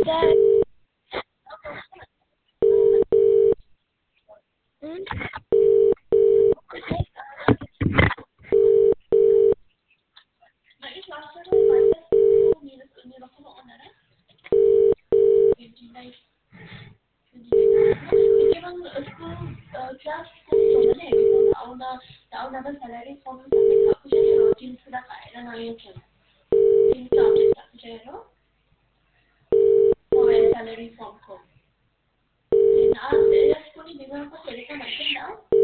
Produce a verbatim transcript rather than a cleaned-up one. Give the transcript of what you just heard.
Dad. Hmm? Salary form ko. Then, ah, responde, di ba ako, sorry ka,